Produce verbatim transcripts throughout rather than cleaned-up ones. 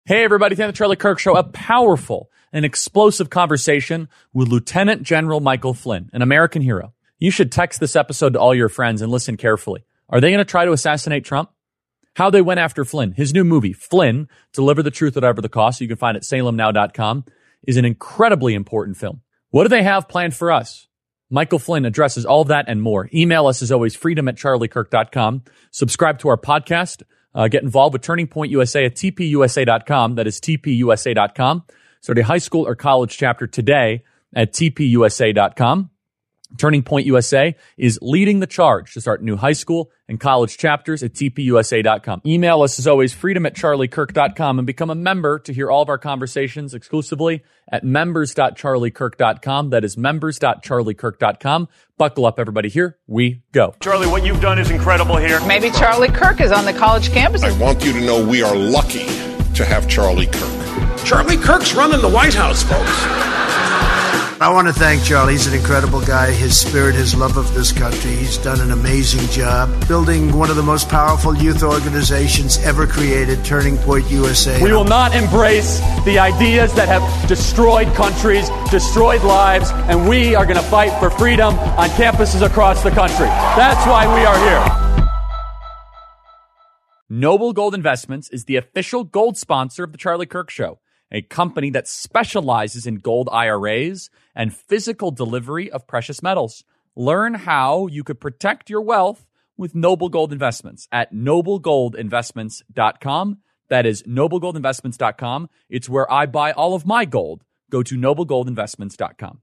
Hey, everybody, it's the Charlie Kirk Show, a powerful and explosive conversation with Lieutenant General Michael Flynn, an American hero. You should text this episode to all your friends and listen carefully. Are they going to try to assassinate Trump? How they went after Flynn. His new movie, Flynn, Deliver the Truth Whatever the Cost, you can find it at salem now dot com, is an incredibly important film. What do they have planned for us? Michael Flynn addresses all of that and more. Email us, as always, freedom at charlie kirk dot com. Subscribe to our podcast. Uh, get involved with Turning Point U S A at t p u s a dot com. That is t p u s a dot com. Start a high school or college chapter today at t p u s a dot com. Turning Point U S A is leading the charge to start new high school and college chapters at t p u s a dot com. Email us, as always, freedom at charlie kirk dot com, and become a member to hear all of our conversations exclusively at members dot charlie kirk dot com. That is members dot charlie kirk dot com. Buckle up, everybody. Here we go. Charlie, what you've done is incredible here. Maybe Charlie Kirk is on the college campus. I want you to know we are lucky to have Charlie Kirk. Charlie Kirk's running the White House, folks. I want to thank Charlie. He's an incredible guy. His spirit, his love of this country. He's done an amazing job building one of the most powerful youth organizations ever created, Turning Point U S A. We will not embrace the ideas that have destroyed countries, destroyed lives, and we are going to fight for freedom on campuses across the country. That's why we are here. Noble Gold Investments is the official gold sponsor of The Charlie Kirk Show, a company that specializes in gold I R As and physical delivery of precious metals. Learn how you could protect your wealth with Noble Gold Investments at noble gold investments dot com. That is noble gold investments dot com. It's where I buy all of my gold. Go to noble gold investments dot com.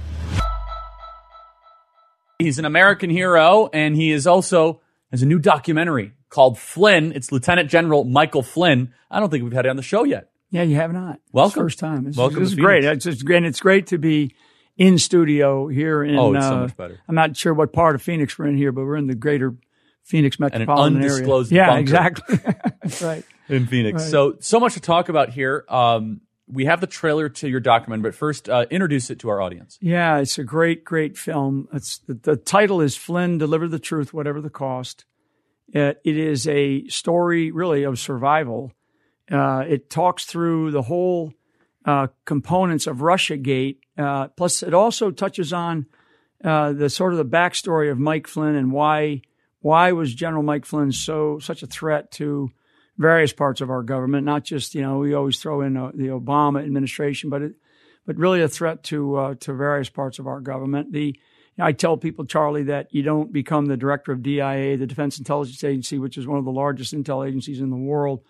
He's an American hero, and he is also has a new documentary called Flynn. It's Lieutenant General Michael Flynn. I don't think we've had it on the show yet. Yeah, you have not. Welcome. It's first time. This Welcome. This is great. It's, it's great. It's great to be in studio here in. Oh, it's uh, so much better. I'm not sure what part of Phoenix we're in here, but we're in the greater Phoenix metropolitan and an undisclosed area. Yeah, bunker. exactly. That's right. In Phoenix. Right. So, so much to talk about here. Um, we have the trailer to your documentary, but first, uh, introduce it to our audience. Yeah, it's a great, great film. It's the, the title is Flynn, Deliver the Truth, Whatever the Cost. It, it is a story, really, of survival. Uh, it talks through the whole uh, components of Russiagate. Uh, plus, it also touches on uh, the sort of the backstory of Mike Flynn and why why was General Mike Flynn so such a threat to various parts of our government. Not just, you know, we always throw in uh, the Obama administration, but it, but really a threat to uh, to various parts of our government. The I tell people, Charlie, that you don't become the director of D I A, the Defense Intelligence Agency, which is one of the largest intel agencies in the world,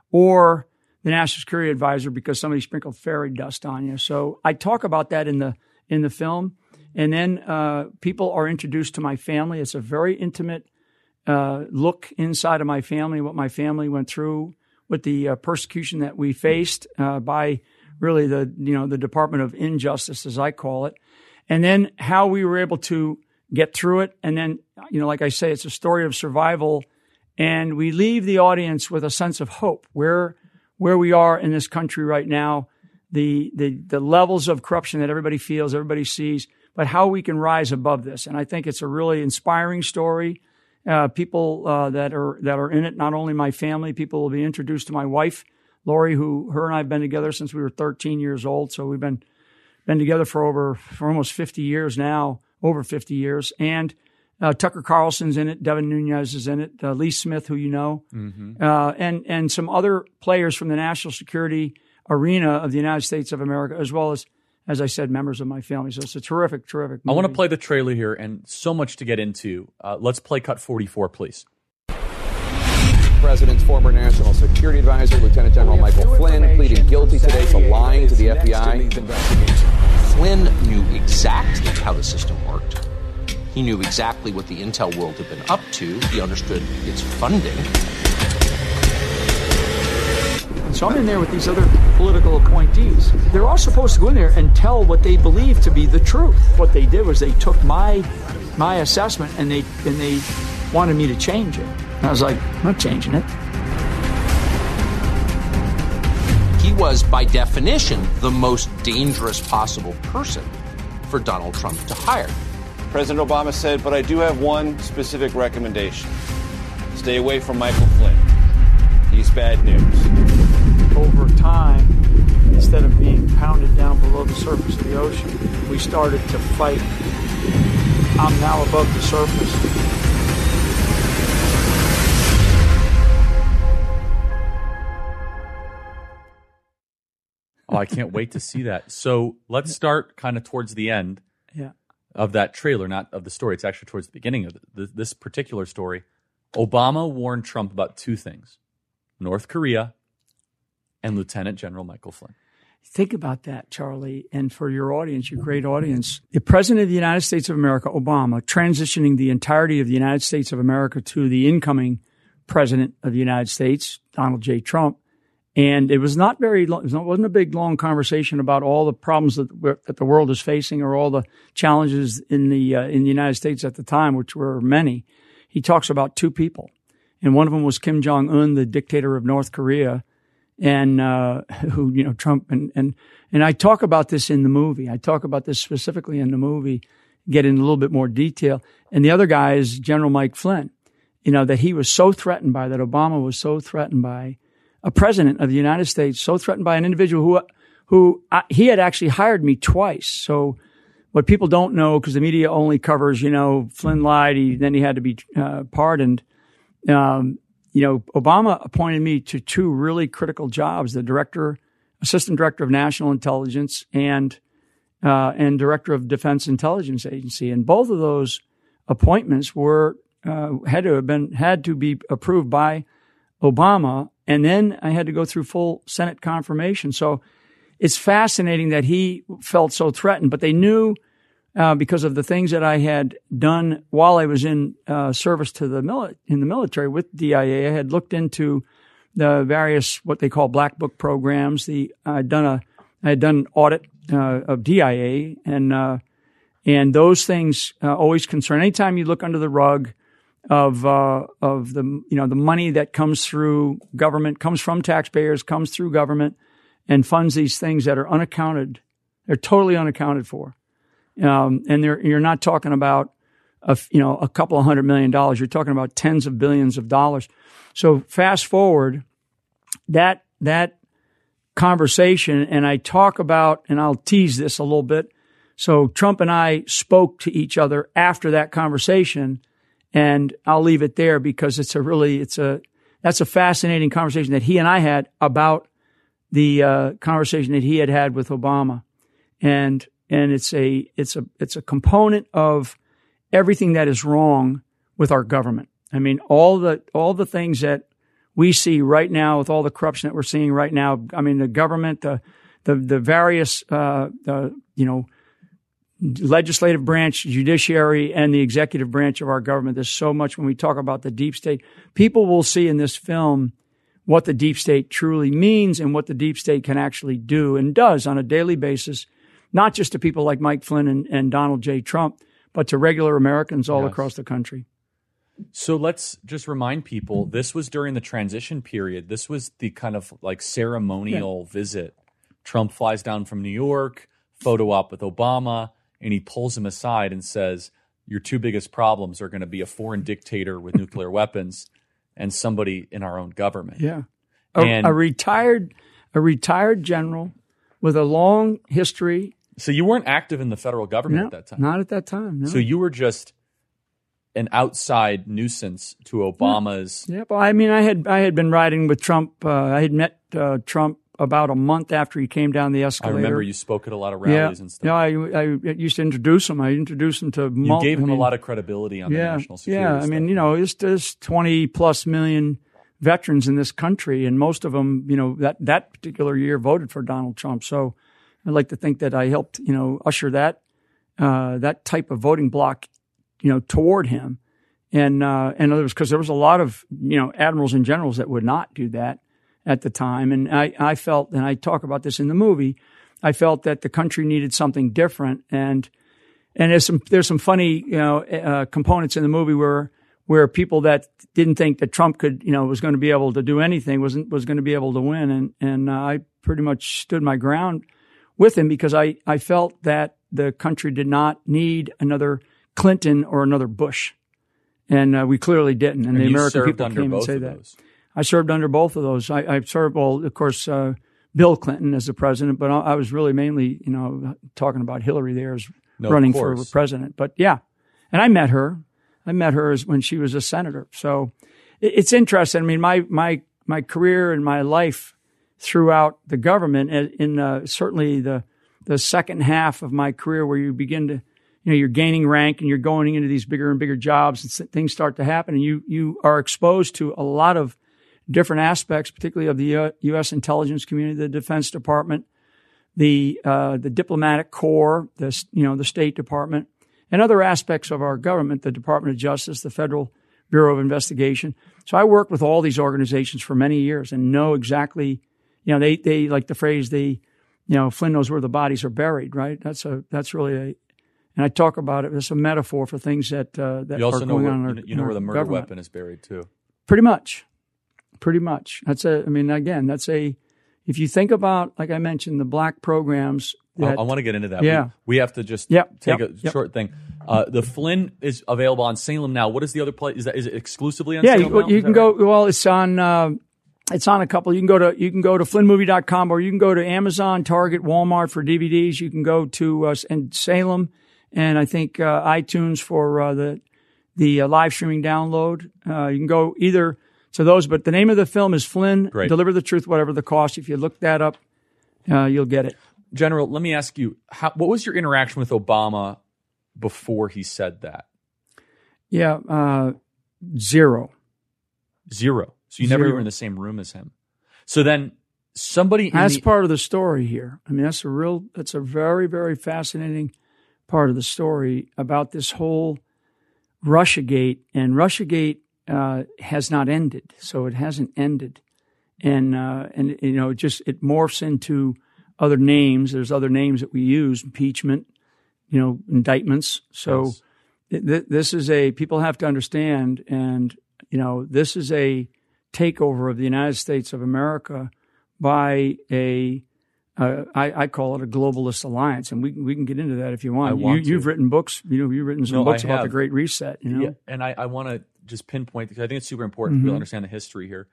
or the National Security Advisor because somebody sprinkled fairy dust on you. So I talk about that in the in the film. And then uh, people are introduced to my family. It's a very intimate uh, look inside of my family, what my family went through with the uh, persecution that we faced uh, by really the, you know, the Department of Injustice, as I call it. And then how we were able to get through it. And then, you know, like I say, it's a story of survival. And we leave the audience with a sense of hope where where we are in this country right now, the the the levels of corruption that everybody feels, everybody sees, but how we can rise above this. And I think it's a really inspiring story. Uh, people uh, that are that are in it, not only my family, people will be introduced to my wife, Lori, who her and I have been together since we were thirteen years old. So we've been been together for over for almost fifty years now, over fifty years. And uh, Tucker Carlson's in it, Devin Nunes is in it, uh, Lee Smith, who you know, mm-hmm. uh, and and some other players from the national security arena of the United States of America, as well as, as I said, members of my family. So it's a terrific, terrific movie. I want to play the trailer here, and so much to get into. Uh, let's play cut forty-four, please. President's former National Security Advisor, Lieutenant General Michael Flynn, pleading guilty today to lying to the F B I. Flynn knew exactly how the system worked. He knew exactly what the intel world had been up to. He understood its funding. So I'm in there with these other political appointees. They're all supposed to go in there and tell what they believe to be the truth. What they did was they took my my assessment and they and they wanted me to change it. And I was like, I'm not changing it. He was, by definition, the most dangerous possible person for Donald Trump to hire. President Obama said, but I do have one specific recommendation. Stay away from Michael Flynn. He's bad news. Over time, ocean. We started to fight. I'm now above the surface. Oh, I can't wait to see that. So let's start kind of towards the end yeah. of that trailer, not of the story. It's actually towards the beginning of the, this particular story. Obama warned Trump about two things, North Korea and Lieutenant General Michael Flynn. Think about that, Charlie. And for your audience, your great audience, the President of the United States of America, Obama, transitioning the entirety of the United States of America to the incoming President of the United States, Donald J. Trump. And it was not very long, it wasn't a big, long conversation about all the problems that, that the world is facing or all the challenges in the, uh, in the United States at the time, which were many. He talks about two people. And one of them was Kim Jong-un, the dictator of North Korea, and, uh, who, you know, Trump and, and, and I talk about this in the movie. I talk about this specifically in the movie, get in a little bit more detail. And the other guy is General Mike Flynn, you know, that he was so threatened by, that Obama was so threatened by, a president of the United States, so threatened by an individual who, who uh, he had actually hired me twice. So what people don't know, because the media only covers, you know, Flynn lied, he, then he had to be uh, pardoned. Um, you know, Obama appointed me to two really critical jobs: the director, assistant director of national intelligence, and uh, and director of Defense Intelligence Agency. And both of those appointments were uh, had to have been had to be approved by Obama. And then I had to go through full Senate confirmation. So it's fascinating that he felt so threatened, but they knew uh, because of the things that I had done while I was in uh, service to the mili- in the military with D I A. I had looked into the various what they call black book programs. The I'd done a I had done an audit uh, of D I A, and uh, and those things uh, always concern. Anytime you look under the rug of uh of the you know the money that comes through government, comes from taxpayers, comes through government, and funds these things that are unaccounted, they're totally unaccounted for, um and they're you're not talking about a you know a couple of hundred million dollars, you're talking about tens of billions of dollars. So fast forward that that conversation, and I talk about, and I'll tease this a little bit. So Trump and I spoke to each other after that conversation. And I'll leave it there because it's a really, it's a, that's a fascinating conversation that he and I had about the uh, conversation that he had had with Obama. And, and it's a, it's a, it's a component of everything that is wrong with our government. I mean, all the, all the things that we see right now with all the corruption that we're seeing right now. I mean, the government, the, the, the various, uh, the, you know, legislative branch, judiciary, and the executive branch of our government. There's so much when we talk about the deep state. People will see in this film what the deep state truly means and what the deep state can actually do and does on a daily basis, not just to people like Mike Flynn and, and Donald J. Trump, but to regular Americans all yes. across the country. So let's just remind people, this was during the transition period. This was the kind of like ceremonial yeah. visit. Trump flies down from New York, photo op with Obama, and he pulls him aside and says, your two biggest problems are going to be a foreign dictator with nuclear weapons and somebody in our own government. Yeah. A, and, a retired a retired general with a long history. So you weren't active in the federal government no, at that time? Not at that time, no. So you were just an outside nuisance to Obama's... Yeah, well, I mean, I had I had been riding with Trump. Uh, I had met uh, Trump about a month after he came down the escalator. I remember you spoke at a lot of rallies yeah. and stuff. Yeah, I, I used to introduce him. I introduced him to... You mul- gave him I mean, a lot of credibility on yeah, the national security Yeah, I stuff. mean, you know, there's, there's twenty plus million veterans in this country, and most of them, you know, that, that particular year voted for Donald Trump. So I'd like to think that I helped, you know, usher that uh, that type of voting bloc, you know, toward him. And, uh, and others, because there was a lot of, you know, admirals and generals that would not do that at the time. And I, I felt, and I talk about this in the movie, I felt that the country needed something different. And, and there's some, there's some funny, you know, uh, components in the movie where, where people that didn't think that Trump could, you know, was going to be able to do anything, wasn't, was going to be able to win. And, and, uh, I pretty much stood my ground with him because I, I felt that the country did not need another Clinton or another Bush. And uh, we clearly didn't. And, and the American served people under came both and say of that. Those. I served under both of those. I, I served, well, of course, uh, Bill Clinton as the president, but I was really mainly, you know, talking about Hillary there as no, running for president. But yeah, and I met her. I met her as when she was a senator. So it, it's interesting. I mean, my my my career and my life throughout the government, in uh, certainly the the second half of my career, where you begin to, you know, you're gaining rank and you're going into these bigger and bigger jobs, and things start to happen, and you you are exposed to a lot of different aspects, particularly of the U S intelligence community, the Defense Department, the uh, the diplomatic corps, the you know the State Department, and other aspects of our government, the Department of Justice, the Federal Bureau of Investigation. So I worked with all these organizations for many years and know exactly, you know, they they like the phrase, they, you know, Flynn knows where the bodies are buried, right? That's a that's really a, and I talk about it as a metaphor for things that uh, that you also are know going where, on in our, you know where the murder government. weapon is buried too. Pretty much. Pretty much. That's a, I mean, again, that's a, if you think about, like I mentioned, the black programs. That, I, I want to get into that. Yeah. We, we have to just yep, take yep, a yep. short thing. Uh, the Flynn is available on Salem now. What is the other place? Is that, is it exclusively on yeah, Salem you, now? you Is can that right? go, well, it's on, uh, it's on a couple. You can go to, you can go to flynn movie dot com, or you can go to Amazon, Target, Walmart for D V Ds. You can go to, uh, and Salem, and I think, uh, iTunes for, uh, the, the uh, live streaming download. Uh, you can go either to those, but the name of the film is Flynn, Great. Deliver the Truth, Whatever the Cost. If you look that up, uh, you'll get it. General, let me ask you, how, what was your interaction with Obama before he said that? Yeah, uh, zero. Zero. So you never Zero. even were in the same room as him. So then somebody in That's the, part of the story here. I mean, that's a real, that's a very, very fascinating part of the story about this whole Russiagate. And Russiagate uh, has not ended, so it hasn't ended. And, uh, and you know, it just, it morphs into other names. There's other names that we use, impeachment, you know, indictments. So Yes. th- this is a, people have to understand, and, you know, this is a takeover of the United States of America by a, uh, I, I call it a globalist alliance, and we we can get into that if you want. I want you, to. You've written books, you know, you've written some No, books I about the have. Great Reset. You know, Yeah, and I, I want to just pinpoint, because I think it's super important Mm-hmm. for people to understand the history here.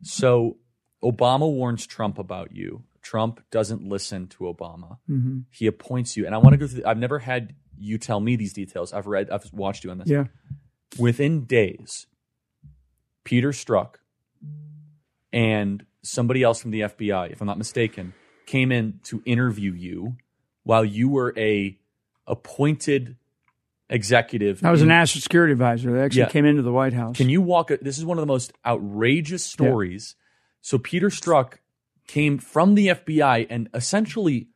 So Obama warns Trump about you. Trump doesn't listen to Obama. Mm-hmm. He appoints you. And I want to go through, I've never had you tell me these details. I've read, I've watched you on this. yeah, Within days, Peter Strzok and somebody else from the F B I, if I'm not mistaken, came in to interview you while you were a appointed executive. I was a in- national security advisor. They actually Yeah. came into the White House. Can you walk? This is one of the most outrageous stories. So Peter Strzok came from the F B I and essentially,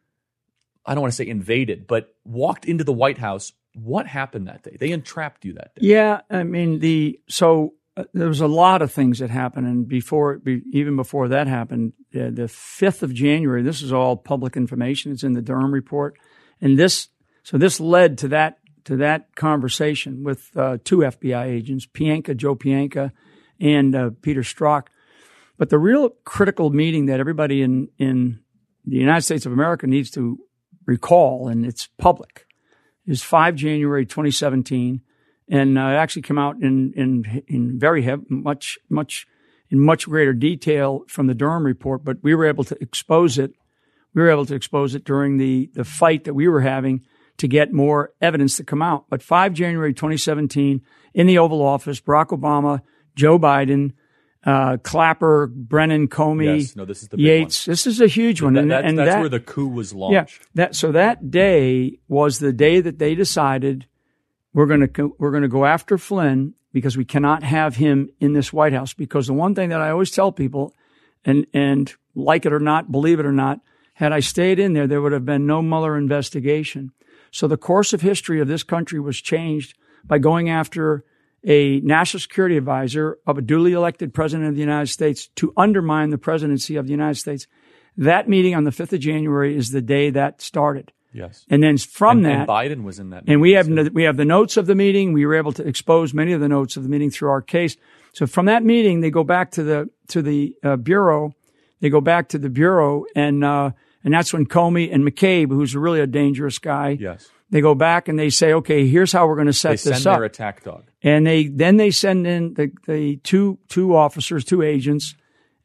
I don't want to say invaded, but walked into the White House. What happened that day? They entrapped you that day. Yeah, I mean the so uh, there was a lot of things that happened, and before be, even before that happened, uh, the fifth of January. This is all public information. It's in the Durham report, and this so this led to that to that conversation with uh, two F B I agents, Pienka, Joe Pienka, and uh, Peter Strzok. But the real critical meeting that everybody in in the United States of America needs to recall, and it's public, is the fifth of January twenty seventeen. And uh, it actually came out in in in very heavy, much much in much greater detail from the Durham report. But we were able to expose it. We were able to expose it during the the fight that we were having to get more evidence to come out. But fifth of January twenty seventeen, in the Oval Office, Barack Obama, Joe Biden, uh, Clapper, Brennan, Comey, Yes, no, this is the big Yates. one. This is a huge one, That- and, that's and that's that, where the coup was launched. yeah, that so that day was the day that they decided we're going to we're going to go after Flynn because we cannot have him in this White House. Because the one thing that I always tell people, and and like it or not, believe it or not, had I stayed in there, there would have been no Mueller investigation. So the course of history of this country was changed by going after a national security advisor of a duly elected president of the United States to undermine the presidency of the United States. That meeting on the fifth of January is the day that started. Yes. And then from and, that, and Biden was in that. and we have meeting, too. we have the notes of the meeting. We were able to expose many of the notes of the meeting through our case. So from that meeting, they go back to the to the uh, bureau. They go back to the bureau, and uh, and that's when Comey and McCabe, who's really a dangerous guy, Yes. they go back and they say, okay, here's how we're going to set They this send up. their attack dog. And they then they send in the, the two two officers, two agents,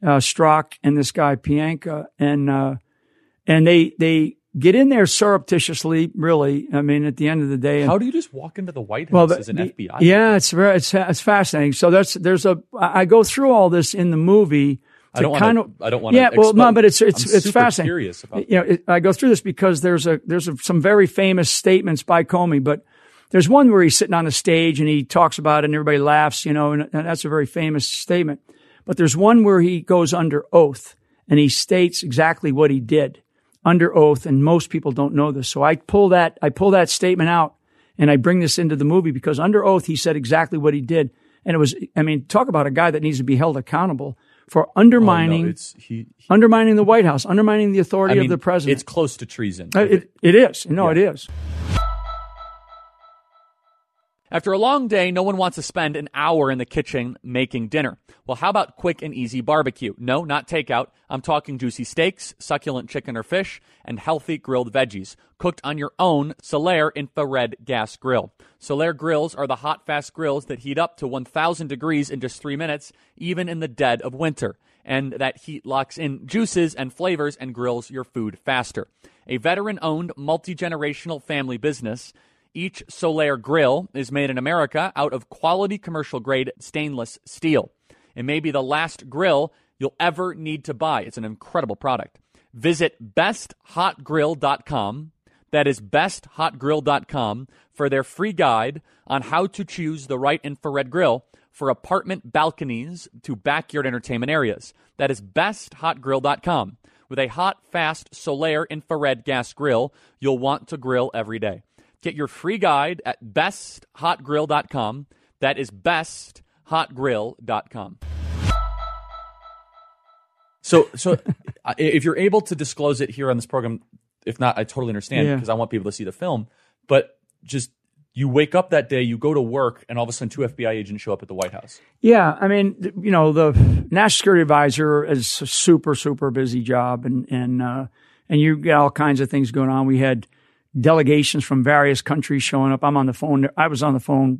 uh, Strzok and this guy Pianka, and uh, and they they get in there surreptitiously. Really, I mean, at the end of the day, and, how do you just walk into the White House well, the, as an the, F B I? Yeah, it's very it's it's fascinating. So that's there's a I go through all this in the movie. I don't kind want of, I don't want. Yeah, well, no, but it's it's I'm it's super fascinating. Curious about you know, it, I go through this because there's a there's a, some very famous statements by Comey, but there's one where he's sitting on a stage and he talks about it and everybody laughs, you know, and, and that's a very famous statement. But there's one where he goes under oath and he states exactly what he did under oath, and most people don't know this. So I pull that I pull that statement out and I bring this into the movie because under oath he said exactly what he did, and it was I mean, talk about a guy that needs to be held accountable for undermining, oh, no, it's, he, he, undermining the White House, undermining the authority I mean, of the president. It's close to treason. Uh, it, it is. No, yeah. it is. After a long day, no one wants to spend an hour in the kitchen making dinner. Well, how about quick and easy barbecue? No, not takeout. I'm talking juicy steaks, succulent chicken or fish, and healthy grilled veggies, cooked on your own Solaire infrared gas grill. Solaire grills are the hot, fast grills that heat up to one thousand degrees in just three minutes, even in the dead of winter. And that heat locks in juices and flavors and grills your food faster. A veteran-owned, multi-generational family business, each Solaire grill is made in America out of quality commercial-grade stainless steel. It may be the last grill you'll ever need to buy. It's an incredible product. Visit best hot grill dot com. That is best hot grill dot com for their free guide on how to choose the right infrared grill for apartment balconies to backyard entertainment areas. That is best hot grill dot com. With a hot, fast Solaire infrared gas grill, you'll want to grill every day. Get your free guide at best hot grill dot com. That is best hot grill dot com. So, so if you're able to disclose it here on this program, if not, I totally understand yeah. because I want people to see the film. But just you wake up that day, you go to work, and all of a sudden two F B I agents show up at the White House. Yeah, I mean, you know, the National Security Advisor is a super, super busy job, and and uh, and you get all kinds of things going on. We had delegations from various countries showing up. I'm on the phone. I was on the phone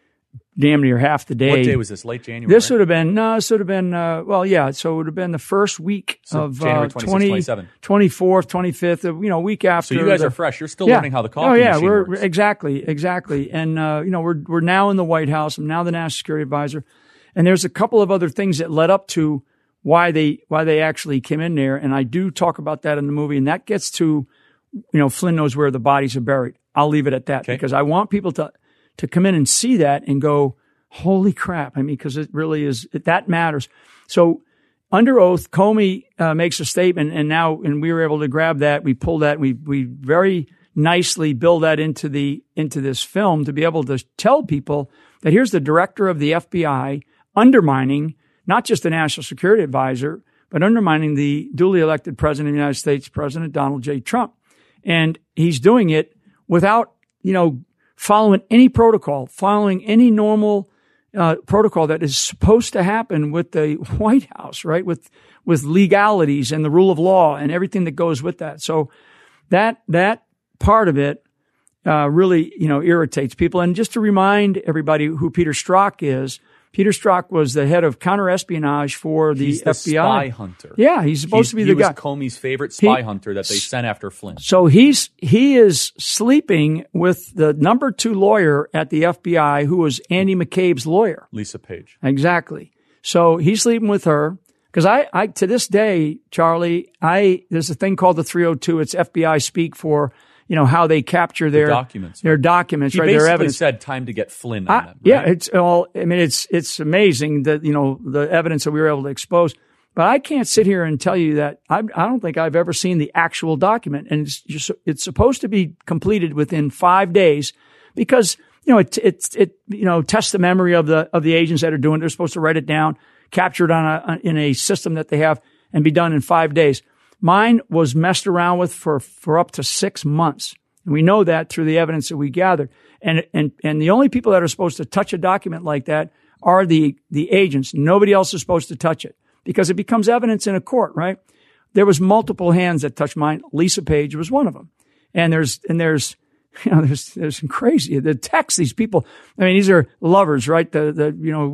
damn near half the day. What day was this? Late January? This would have been, no, this would have been, uh, well, yeah, so it would have been the first week so of January uh, twenty, twenty-fourth, twenty-fifth, you know, week after. So you guys the, are fresh. You're still yeah. learning how the coffee oh, yeah, machine we're, works. Exactly, exactly. And, uh, you know, we're we're now in the White House. I'm now the National Security Advisor. And there's a couple of other things that led up to why they why they actually came in there. And I do talk about that in the movie. And that gets to, you know, Flynn knows where the bodies are buried. I'll leave it at that okay. because I want people to to come in and see that and go, holy crap. I mean, because it really is, it, that matters. So under oath, Comey uh, makes a statement, and now, and we were able to grab that. We pulled that. We, we very nicely build that into the, into this film to be able to tell people that here's the director of the F B I undermining not just the National Security Advisor, but undermining the duly elected president of the United States, President Donald J. Trump. And he's doing it without, you know, following any protocol, following any normal Uh, protocol that is supposed to happen with the White House, right? With, with legalities and the rule of law and everything that goes with that. So that, that part of it, uh, really, you know, irritates people. And just to remind everybody who Peter Strzok is, Peter Strzok was the head of counterespionage for the he's the F B I. Spy hunter. Yeah, he's supposed he's, to be he the was guy. Comey's favorite spy he, hunter that they sent after Flynn. So he's he is sleeping with the number two lawyer at the F B I, who was Andy McCabe's lawyer. Lisa Page. Exactly. So he's sleeping with her. Because I, I, to this day, Charlie, I, there's a thing called the three oh two. It's F B I speak for, you know, how they capture their the documents, their documents, he right? basically their evidence. said time to get Flynn on I, them. Right? Yeah, it's all. I mean, it's it's amazing that, you know, the evidence that we were able to expose. But I can't sit here and tell you that I, I don't think I've ever seen the actual document, and it's just, it's supposed to be completed within five days, because you know it it it you know tests the memory of the of the agents that are doing it. They're supposed to write it down, capture it on a in a system that they have, and be done in five days. Mine was messed around with for for up to six months. And we know that through the evidence that we gathered. And, and, and the only people that are supposed to touch a document like that are the, the agents. Nobody else is supposed to touch it because it becomes evidence in a court, right? There was multiple hands that touched mine. Lisa Page was one of them. And there's, and there's, you know, there's, there's some crazy, the text, these people, I mean, these are lovers, right? The, the, you know,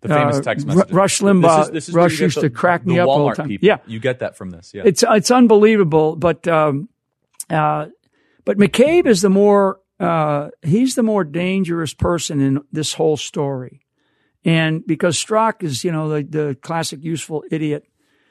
The famous uh, text messages. Rush Limbaugh. This is, this is Rush used used to crack me the up all the Walmart time. People. Yeah, you get that from this. Yeah, it's it's unbelievable. But um, uh, but McCabe is the more uh, he's the more dangerous person in this whole story, and because Strzok is, you know, the, the classic useful idiot.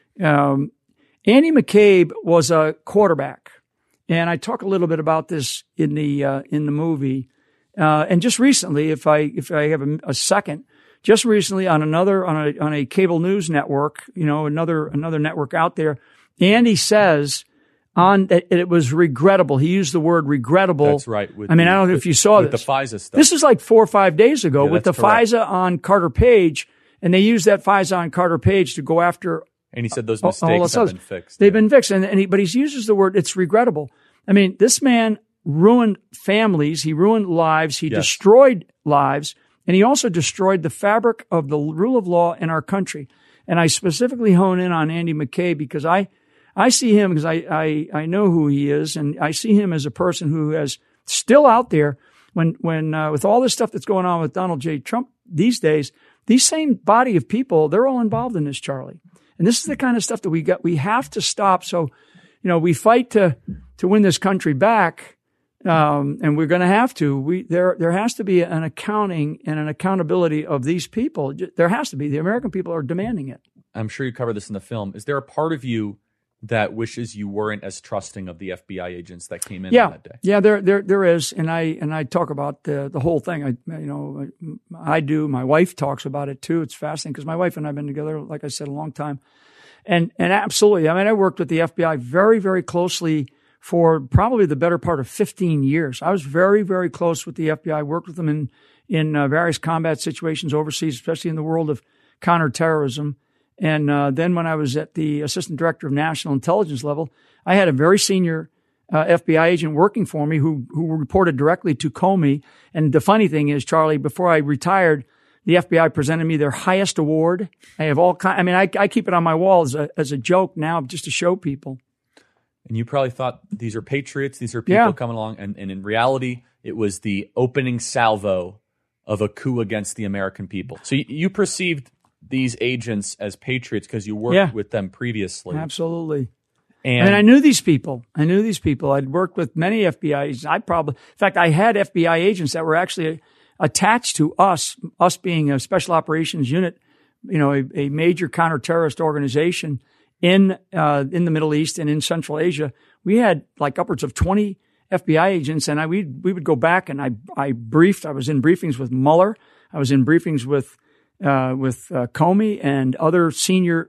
Um, Andy McCabe was a quarterback, and I talk a little bit about this in the uh, in the movie. Uh, and just recently, if I if I have a, a second. Just recently on another, on a, on a cable news network, you know, another, another network out there, Andy says on that it was regrettable. He used the word regrettable. That's right. I mean, the, I don't know with, if you saw with this. the FISA stuff. This is like four or five days ago yeah, with the correct. FISA on Carter Page, and they used that FISA on Carter Page to go after. And he said those all, mistakes all have others. been fixed. They've yeah. been fixed, and, and he, but he uses the word it's regrettable. I mean, this man ruined families. He ruined lives. He yes. destroyed lives. And he also destroyed the fabric of the rule of law in our country. And I specifically hone in on Andy McCabe because I, I see him because I, I, I know who he is, and I see him as a person who is still out there when, when, uh, with all this stuff that's going on with Donald J. Trump these days, these same body of people, they're all involved in this, Charlie. And this is the kind of stuff that we got, we have to stop. So, you know, we fight to, to win this country back. Um, and we're going to have to, we, there, there has to be an accounting and an accountability of these people. There has to be. The American people are demanding it. I'm sure you cover this in the film. Is there a part of you that wishes you weren't as trusting of the F B I agents that came in yeah. on that day? Yeah, there, there, there is. And I, and I talk about the, the whole thing. I, you know, I do. My wife talks about it too. It's fascinating because my wife and I have been together, like I said, a long time. And, and absolutely. I mean, I worked with the F B I very, very closely for probably the better part of fifteen years. I was very, very close with the F B I. I worked with them in, in uh, various combat situations overseas, especially in the world of counterterrorism. And uh, then when I was at the Assistant Director of National Intelligence level, I had a very senior uh, F B I agent working for me who who reported directly to Comey. And the funny thing is, Charlie, before I retired, the F B I presented me their highest award. I have all kind. I mean, I, I keep it on my wall as a as a joke now, just to show people. And you probably thought these are patriots, these are people yeah. coming along, and, and in reality, it was the opening salvo of a coup against the American people. So you, you perceived these agents as patriots because you worked yeah. with them previously. Absolutely. And, and I knew these people. I knew these people. I'd worked with many F B I agents. I probably, in fact, I had F B I agents that were actually attached to us, us being a special operations unit, you know, a, a major counterterrorist organization in, uh, in the Middle East and in Central Asia. We had like upwards of twenty F B I agents, and I, we, we would go back and I, I briefed, I was in briefings with Mueller. I was in briefings with, uh, with, uh, Comey and other senior,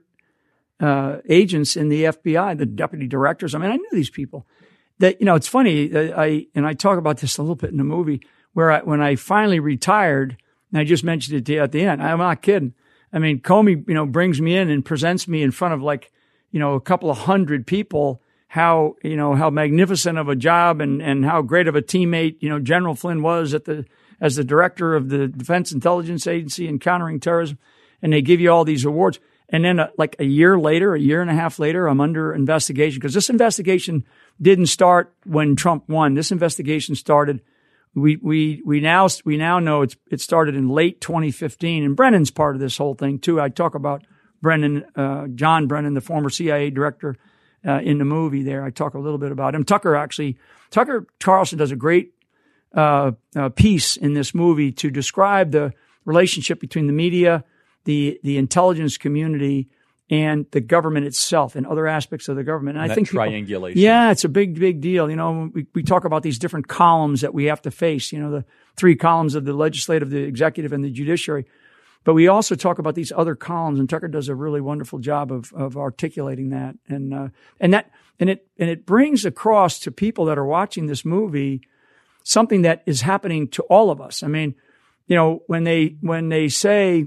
uh, agents in the F B I, the deputy directors. I mean, I knew these people. That, you know, it's funny, I, and I talk about this a little bit in the movie, where I, when I finally retired, and I just mentioned it to you at the end, I'm not kidding. I mean, Comey, you know, brings me in and presents me in front of like, you know, a couple of hundred people, how, you know, how magnificent of a job and, and how great of a teammate, you know, General Flynn was at the, as the director of the Defense Intelligence Agency and countering terrorism. And they give you all these awards. And then uh, like a year later, a year and a half later, I'm under investigation because this investigation didn't start when Trump won. This investigation started. We, we, we now, we now know it's, it started in late twenty fifteen, and Brennan's part of this whole thing too. I talk about Brennan, uh, John Brennan, the former C I A director, uh, in the movie there. I talk a little bit about him. Tucker actually, Tucker Carlson does a great, uh, uh, piece in this movie to describe the relationship between the media, the, the intelligence community, and the government itself and other aspects of the government. And, and I that think people, triangulation. yeah, it's a big, big deal. You know, we, we talk about these different columns that we have to face, you know, the three columns of the legislative, the executive, and the judiciary. But we also talk about these other columns, and Tucker does a really wonderful job of, of articulating that. And, uh, and that, and it, and it brings across to people that are watching this movie something that is happening to all of us. I mean, you know, when they, when they say,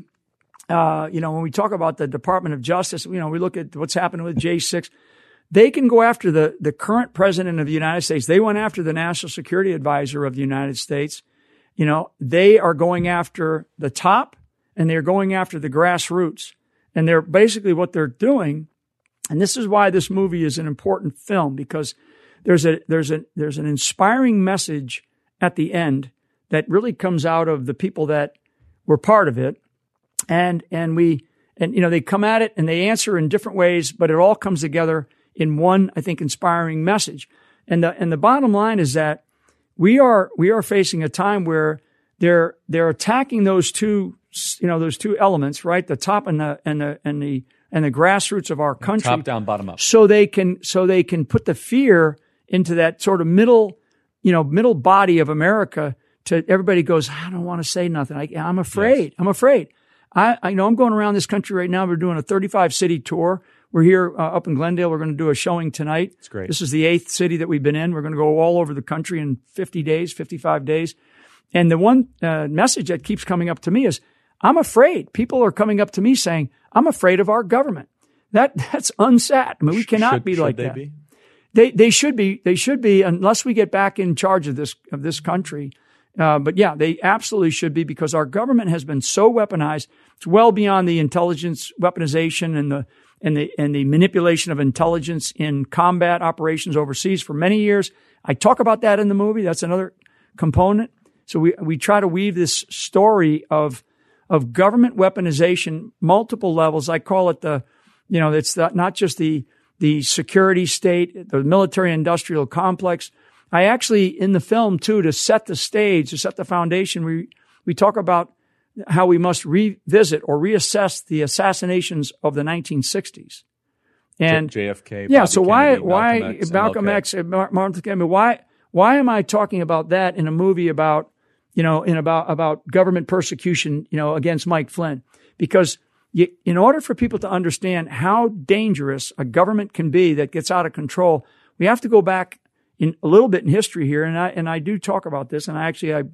Uh, you know, when we talk about the Department of Justice, you know, we look at what's happening with J six. They can go after the, the current president of the United States. They went after the National Security Advisor of the United States. You know, they are going after the top and they're going after the grassroots. And they're basically what they're doing. And this is why this movie is an important film, because there's a, there's a, there's an inspiring message at the end that really comes out of the people that were part of it. and and we and you know they come at it and they answer in different ways, but it all comes together in one, I think, inspiring message. And the and the bottom line is that we are we are facing a time where they're they're attacking those two you know those two elements, right? The top and the and the and the and the grassroots of our country, top down, bottom up, so they can so they can put the fear into that sort of middle, you know, middle body of America. To everybody goes, I don't want to say nothing. I, I'm afraid. Yes. I'm afraid. I, I know I'm going around this country right now. We're doing a thirty-five city tour. We're here uh, up in Glendale. We're going to do a showing tonight. It's great. This is the eighth city that we've been in. We're going to go all over the country in fifty days, fifty-five days. And the one uh, message that keeps coming up to me is, I'm afraid. People are coming up to me saying, I'm afraid of our government. That that's unsat. I mean, we cannot should, be should like they that. Be? They they should be. They should be unless we get back in charge of this of this country. Uh, but yeah, they absolutely should be, because our government has been so weaponized. It's well beyond the intelligence weaponization and the and the and the manipulation of intelligence in combat operations overseas for many years. I talk about that in the movie. That's another component. So we we try to weave this story of of government weaponization, multiple levels. I call it the, you know, it's the, not just the the security state, the military industrial complex. I actually, in the film too, to set the stage, to set the foundation, we, we talk about how we must revisit or reassess the assassinations of the nineteen sixties. And J F K, yeah, Bobby so Kennedy, why, Malcolm why X, Malcolm M L K. X, Martin Luther King, why, why am I talking about that in a movie about, you know, in about, about government persecution, you know, against Mike Flynn? Because you, in order for people to understand how dangerous a government can be that gets out of control, we have to go back in a little bit in history here, and I and I do talk about this, and I actually I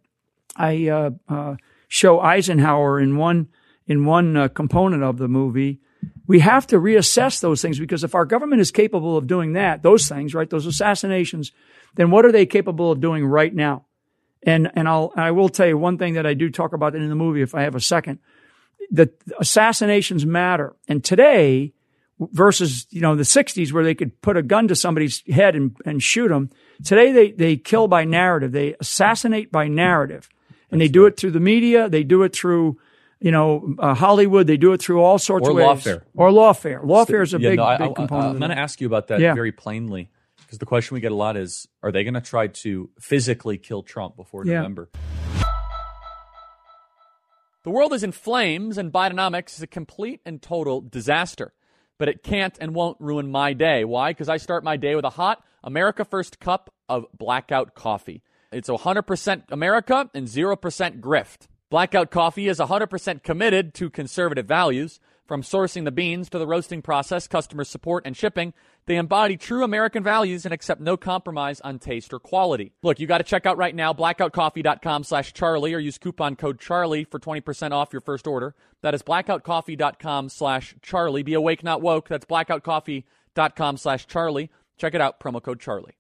I uh, uh, show Eisenhower in one in one uh, component of the movie. We have to reassess those things, because if our government is capable of doing that, those things, right, those assassinations, then what are they capable of doing right now? And and I'll I will tell you one thing that I do talk about in the movie if I have a second. The assassinations matter, and today, versus, you know, the sixties where they could put a gun to somebody's head and, and shoot them. Today, they, they kill by narrative. They assassinate by narrative. And That's they do right. it through the media. They do it through, you know, uh, Hollywood. They do it through all sorts or of ways. Lawfare. Or lawfare. Lawfare is a yeah, big, no, I, big I, component. I, I'm going to ask you about that yeah. very plainly, because the question we get a lot is, are they going to try to physically kill Trump before yeah. November? The world is in flames, and Bidenomics is a complete and total disaster. But it can't and won't ruin my day. Why? Because I start my day with a hot America First cup of Blackout coffee. It's one hundred percent America and zero percent grift. Blackout coffee is one hundred percent committed to conservative values. From sourcing the beans to the roasting process, customer support, and shipping, they embody true American values and accept no compromise on taste or quality. Look, you got to check out right now, blackoutcoffee.com slash Charlie, or use coupon code Charlie for twenty percent off your first order. That is blackoutcoffee.com slash Charlie. Be awake, not woke. That's blackoutcoffee.com slash Charlie. Check it out, promo code Charlie.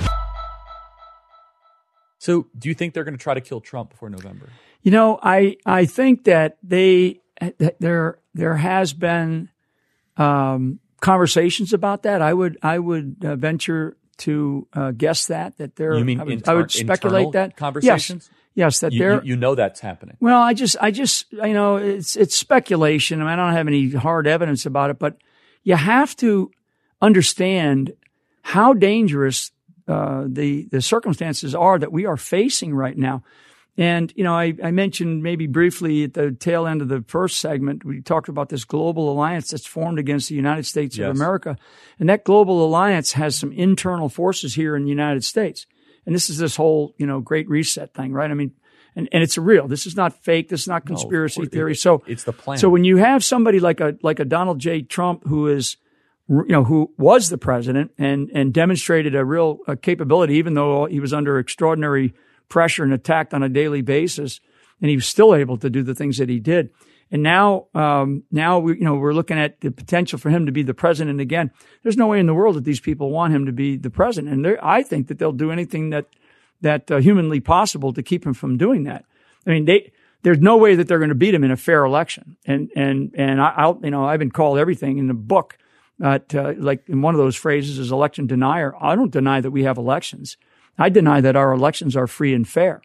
So do you think they're going to try to kill Trump before November? You know, I, I think that they that there there has been um, conversations about that. I would I would uh, venture to uh, guess that that there. You mean I would, inter- I would speculate that conversations? Yes, yes, that you, there. You, you know that's happening. Well, I just I just you know it's it's speculation. I mean, I don't have any hard evidence about it, but you have to understand how dangerous uh, the the circumstances are that we are facing right now. And, you know, I, I mentioned maybe briefly at the tail end of the first segment, we talked about this global alliance that's formed against the United States yes. of America. And that global alliance has some internal forces here in the United States. And this is this whole, you know, great reset thing, right? I mean, and, and it's real. This is not fake. This is not conspiracy no, theory. It, so it's the plan. So when you have somebody like a, like a Donald J. Trump, who is, you know, who was the president and, and demonstrated a real uh, capability, even though he was under extraordinary pressure and attacked on a daily basis, and he was still able to do the things that he did. And now, um, now we, you know, we're looking at the potential for him to be the president again. There's no way in the world that these people want him to be the president, and I think that they'll do anything that that uh, humanly possible to keep him from doing that. I mean, they there's no way that they're going to beat him in a fair election. And and and I, I'll, you know, I've been called everything in the book. At, uh, like in one of those phrases is election denier. I don't deny that we have elections. I deny that our elections are free and fair.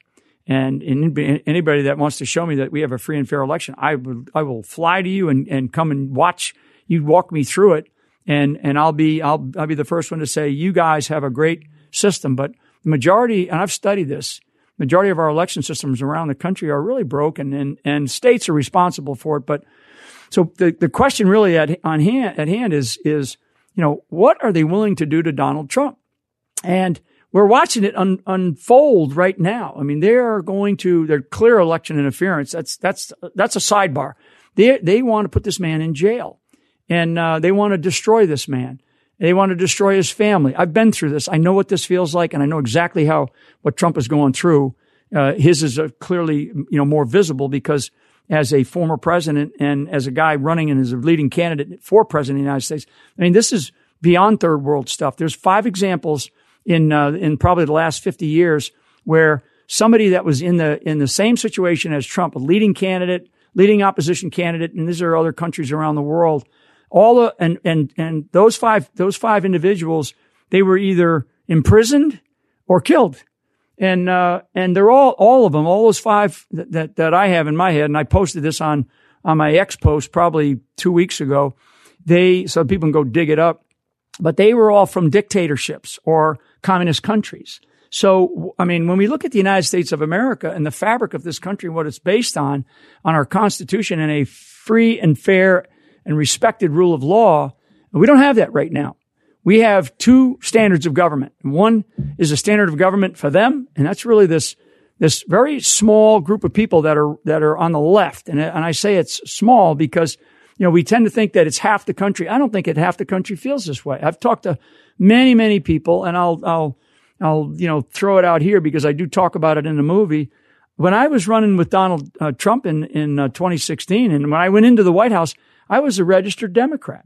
And anybody that wants to show me that we have a free and fair election, I will, I will fly to you and, and come and watch you walk me through it. And, and I'll be, I'll, I'll be the first one to say, you guys have a great system. But the majority, and I've studied this, majority of our election systems around the country are really broken, and, and states are responsible for it. But so the, the question really at, on hand, at hand is, is, you know, what are they willing to do to Donald Trump? And we're watching it un, unfold right now. I mean, they are going to, they're clear election interference. That's, that's, that's a sidebar. They, they want to put this man in jail, and, uh, they want to destroy this man. They want to destroy his family. I've been through this. I know what this feels like, and I know exactly how, what Trump is going through. Uh, his is uh, clearly, you know, more visible because as a former president and as a guy running and as a leading candidate for president of the United States, I mean, this is beyond third world stuff. There's five examples in, uh, in probably the last fifty years where somebody that was in the, in the same situation as Trump, a leading candidate, leading opposition candidate, and these are other countries around the world, all the, and, and, and those five, those five individuals, they were either imprisoned or killed. And, uh, and they're all, all of them, all those five that, that, that I have in my head, and I posted this on, on my X post probably two weeks ago. They, so people can go dig it up, but they were all from dictatorships or communist countries. So, I mean, when we look at the United States of America and the fabric of this country, what it's based on, on our Constitution and a free and fair and respected rule of law, we don't have that right now. We have two standards of government. One is a standard of government for them, and that's really this, this very small group of people that are, that are on the left. And, and I say it's small because, you know, we tend to think that it's half the country. I don't think it half the country feels this way. I've talked to many, many people, and I'll, I'll, I'll, you know, throw it out here because I do talk about it in the movie. When I was running with Donald uh, Trump in, in uh, twenty sixteen, and when I went into the White House, I was a registered Democrat.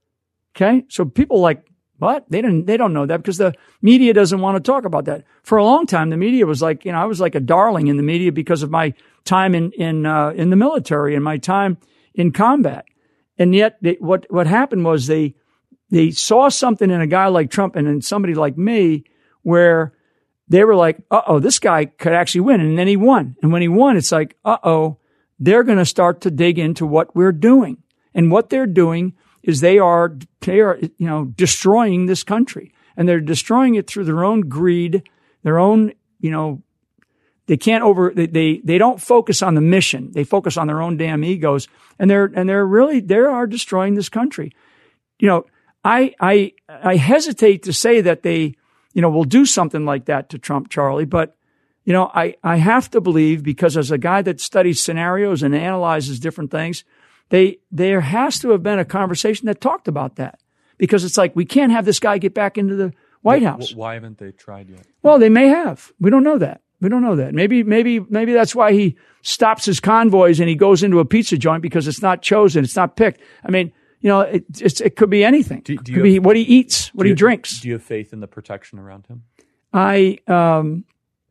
Okay. So people like, what? They didn't, they don't know that because the media doesn't want to talk about that. For a long time, the media was like, you know, I was like a darling in the media because of my time in, in, uh, in the military and my time in combat. And yet they, what, what happened was they, they saw something in a guy like Trump and in somebody like me where they were like, uh-oh, this guy could actually win. And then he won. And when he won, it's like, uh-oh, they're going to start to dig into what we're doing. And what they're doing is they are, they are, you know, destroying this country. And they're destroying it through their own greed, their own, you know, they can't over, they, they, they don't focus on the mission. They focus on their own damn egos. And they're, and they're really, they are destroying this country. You know, I, I, I hesitate to say that they, you know, will do something like that to Trump, Charlie, but, you know, I, I have to believe because as a guy that studies scenarios and analyzes different things, they, there has to have been a conversation that talked about that because it's like, we can't have this guy get back into the White House. Why haven't they tried yet? Well, they may have. We don't know that. We don't know that. Maybe, maybe, maybe that's why he stops his convoys and he goes into a pizza joint because it's not chosen. It's not picked. I mean, you know, it, it's, it could be anything. Do, do it could be have, what he eats, what he you, drinks. Do you have faith in the protection around him? I, um,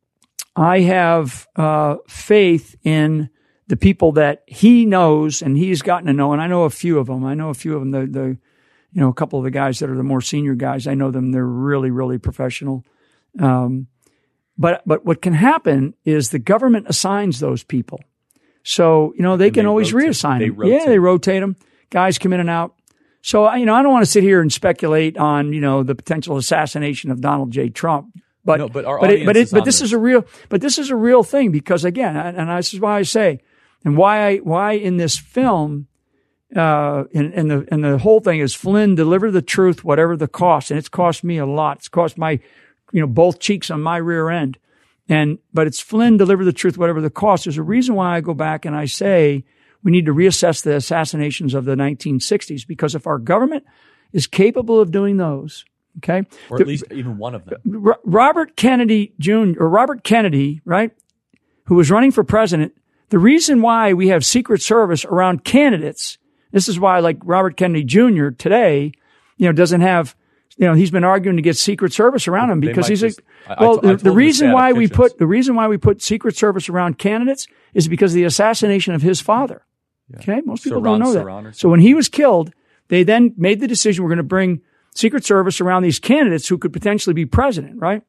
I have, uh, faith in the people that he knows and he's gotten to know. And I know a few of them. I know a few of them, the, the, you know, a couple of the guys that are the more senior guys. I know them. They're really, really professional. Um, but, but what can happen is the government assigns those people. So, you know, they and can they always rotate. reassign they them. Rotate. Yeah, they rotate them. Guys come in and out. So, you know, I don't want to sit here and speculate on, you know, the potential assassination of Donald J. Trump. But, no, but, our but, it, but, it, but this this. is a real, but this is a real thing because again, and, and this is why I say, and why I, why in this film, uh, and, and the, and the whole thing is Flynn, deliver the truth, whatever the cost. And it's cost me a lot. It's cost my, you know, both cheeks on my rear end. And, but it's Flynn, deliver the truth, whatever the cost. There's a reason why I go back and I say we need to reassess the assassinations of the nineteen sixties because if our government is capable of doing those, okay. Or at the, least even one of them. Robert Kennedy Junior or Robert Kennedy, right, who was running for president, the reason why we have Secret Service around candidates, this is why like Robert Kennedy Junior today, you know, doesn't have, you know, he's been arguing to get Secret Service around him because he's just, a, well, I, I the, the reason why we put, the reason why we put Secret Service around candidates is because of the assassination of his father. Yeah. Okay. Most people Saran, don't know Saran that. So when he was killed, they then made the decision we're going to bring Secret Service around these candidates who could potentially be president, right?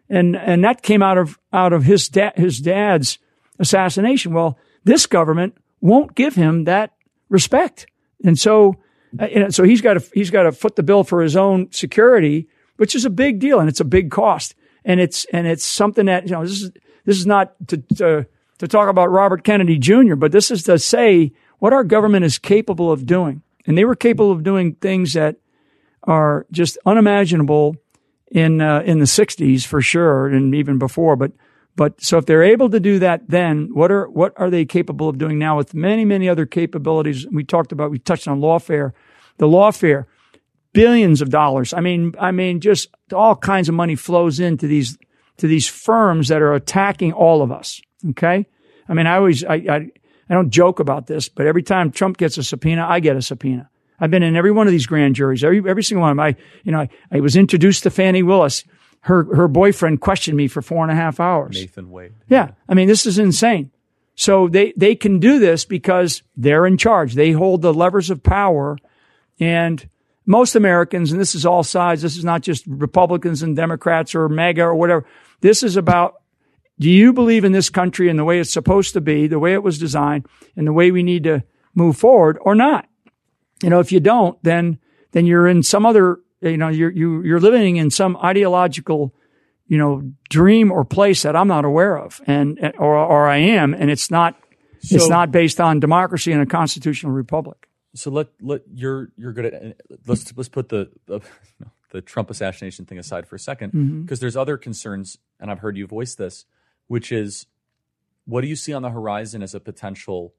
And, and that came out of, out of his dad, his dad's assassination. Well, this government won't give him that respect. And so, uh, so he's got to, he's got to foot the bill for his own security, which is a big deal and it's a big cost. And it's, and it's something that, you know, this is, this is not to, to, to talk about Robert Kennedy Junior, but this is to say what our government is capable of doing. And they were capable of doing things that are just unimaginable in, uh, in the sixties for sure. And even before, but, but so if they're able to do that, then what are, what are they capable of doing now with many, many other capabilities? We talked about, we touched on lawfare, the lawfare. Billions of dollars. I mean, I mean, just all kinds of money flows into these, to these firms that are attacking all of us. Okay. I mean, I always, I, I, I don't joke about this, but every time Trump gets a subpoena, I get a subpoena. I've been in every one of these grand juries, every, every single one of them. I, you know, I, I was introduced to Fannie Willis. Her, her boyfriend questioned me for four and a half hours. Nathan Wade. Yeah. I mean, this is insane. So they, they can do this because they're in charge. They hold the levers of power. And most Americans, and this is all sides, this is not just Republicans and Democrats or MAGA or whatever. This is about, do you believe in this country and the way it's supposed to be, the way it was designed, and the way we need to move forward or not? You know, if you don't, then, then you're in some other, you know, you're, you, you're living in some ideological, you know, dream or place that I'm not aware of and, or, or I am, and it's not, so, it's not based on democracy and a constitutional republic. So let let you're you're good at let's let's put the the, the Trump assassination thing aside for a second, because mm-hmm. there's other concerns, and I've heard you voice this, which is what do you see on the horizon as a potential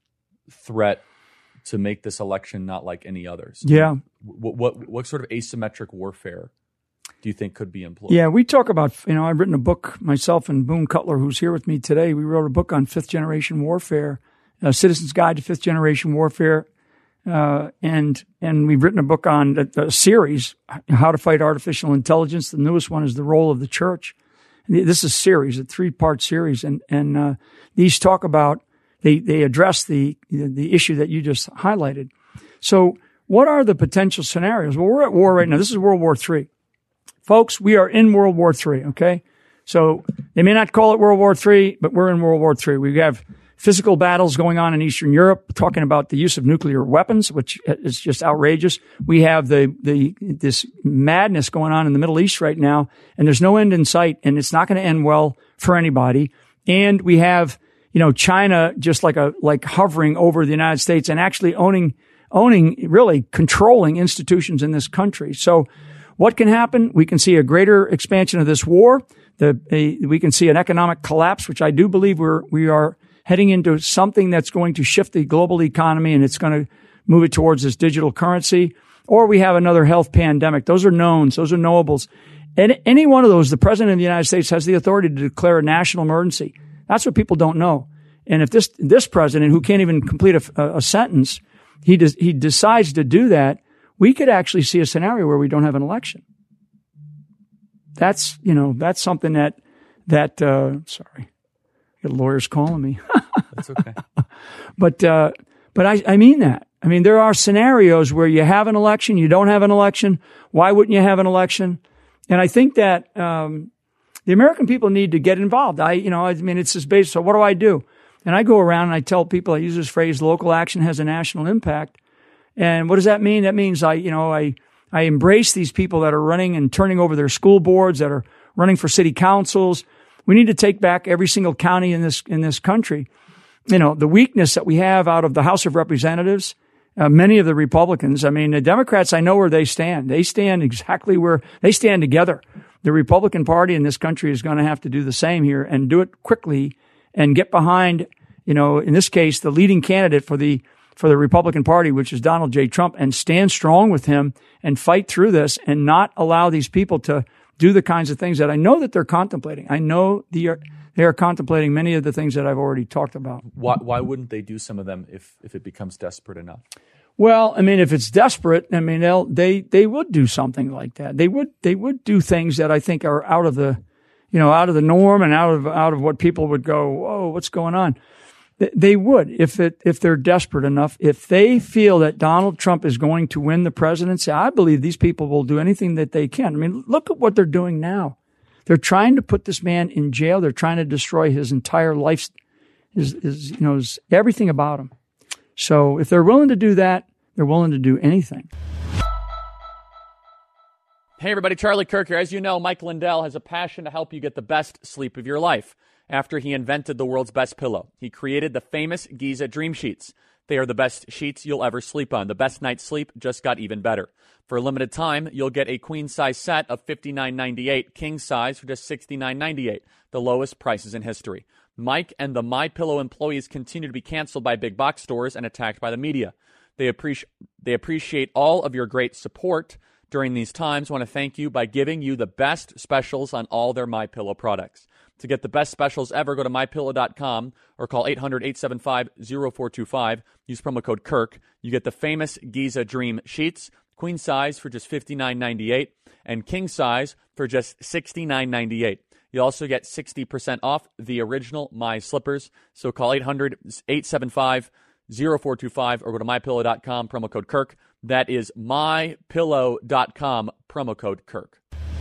threat to make this election not like any others? Yeah. What what what sort of asymmetric warfare do you think could be employed? Yeah, we talk about, you know, I've written a book myself and Boone Cutler, who's here with me today. We wrote a book on fifth generation warfare, a Citizen's Guide to Fifth Generation Warfare. Uh, and, and we've written a book on a, a series, How to Fight Artificial Intelligence. The newest one is The Role of the Church. This is a series, a three part series. And, and, uh, these talk about, they, they address the, the issue that you just highlighted. So what are the potential scenarios? Well, we're at war right now. This is World War Three. Folks, we are in World War Three. Okay. So they may not call it World War Three, but we're in World War Three. We have physical battles going on in Eastern Europe, talking about the use of nuclear weapons, which is just outrageous. We have the, the, this madness going on in the Middle East right now, and there's no end in sight, and it's not going to end well for anybody. And we have, you know, China just like a, like hovering over the United States and actually owning, owning, really controlling institutions in this country. So what can happen? We can see a greater expansion of this war. The, a, we can see an economic collapse, which I do believe we're, we are, heading into something that's going to shift the global economy and it's going to move it towards this digital currency. Or we have another health pandemic. Those are knowns. Those are knowables. And any one of those, the president of the United States has the authority to declare a national emergency. That's what people don't know. And if this, this president, who can't even complete a, a sentence, he does, he decides to do that, we could actually see a scenario where we don't have an election. That's, you know, that's something that, that, uh, sorry. Got lawyers calling me. That's okay. But, uh, but I, I mean that. I mean, there are scenarios where you have an election, you don't have an election. Why wouldn't you have an election? And I think that, um, the American people need to get involved. I, you know, I mean, it's just based. So what do I do? And I go around and I tell people, I use this phrase, local action has a national impact. And what does that mean? That means I, you know, I, I embrace these people that are running and turning over their school boards, that are running for city councils. We need to take back every single county in this, in this country. You know, the weakness that we have out of the House of Representatives, uh, many of the Republicans, I mean, the Democrats, I know where they stand. They stand exactly where they stand together. The Republican Party in this country is going to have to do the same here and do it quickly and get behind, you know, in this case, the leading candidate for the, for the Republican Party, which is Donald J. Trump, and stand strong with him and fight through this and not allow these people to do the kinds of things that I know that they're contemplating. I know they are, they are contemplating many of the things that I've already talked about. Why, why wouldn't they do some of them if, if it becomes desperate enough? Well, I mean, if it's desperate, I mean, they'll, they, they would do something like that. They would, they would do things that I think are out of the, you know, out of the norm and out of, out of what people would go, whoa, what's going on? They would, if it, if they're desperate enough, if they feel that Donald Trump is going to win the presidency. I believe these people will do anything that they can. I mean, look at what they're doing now. They're trying to put this man in jail. They're trying to destroy his entire life, his, his you know, his, everything about him. So if they're willing to do that, they're willing to do anything. Hey everybody, Charlie Kirk here. As you know, Mike Lindell has a passion to help you get the best sleep of your life. After he invented the world's best pillow, he created the famous Giza Dream Sheets. They are the best sheets you'll ever sleep on. The best night's sleep just got even better. For a limited time, you'll get a queen-size set of fifty-nine ninety-eight, king size for just sixty-nine ninety-eight, the lowest prices in history. Mike and the MyPillow employees continue to be canceled by big box stores and attacked by the media. They appreciate they appreciate all of your great support during these times. I want to thank you by giving you the best specials on all their MyPillow products. To get the best specials ever, go to my pillow dot com or call eight hundred, eight seven five, zero four two five. Use promo code Kirk. You get the famous Giza Dream Sheets, queen size for just fifty-nine ninety-eight, and king size for just sixty-nine ninety-eight. You also get sixty percent off the original My Slippers. So call eight hundred, eight seven five, zero four two five or go to my pillow dot com, promo code Kirk. That is my pillow dot com, promo code Kirk.